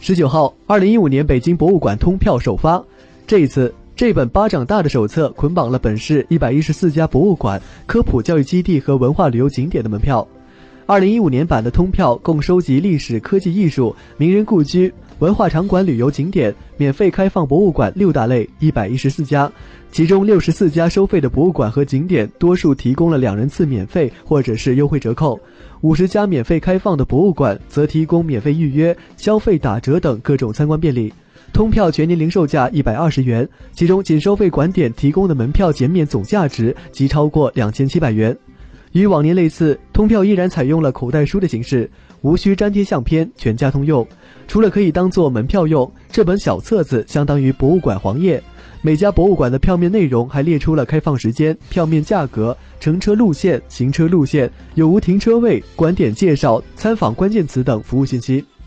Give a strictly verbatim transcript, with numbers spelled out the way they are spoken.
十九号，二零一五年北京博物馆通票首发。这一次，这本巴掌大的手册捆绑了本市一百一十四家博物馆、科普教育基地和文化旅游景点的门票。二零一五年版的通票共收集历史、科技、艺术、名人故居、文化场馆、旅游景点、免费开放博物馆六大类一百一十四家，其中六十四家收费的博物馆和景点，多数提供了两人次免费或者是优惠折扣；五十家免费开放的博物馆则提供免费预约、消费打折等各种参观便利。通票全年零售价一百二十元，其中仅收费馆点提供的门票减免总价值即超过两千七百元。与往年类似，通票依然采用了口袋书的形式，无需粘贴相片，全家通用。除了可以当做门票用，这本小册子相当于博物馆黄页。每家博物馆的票面内容还列出了开放时间、票面价格、乘车路线、行车路线、有无停车位、馆点介绍、参访关键词等服务信息。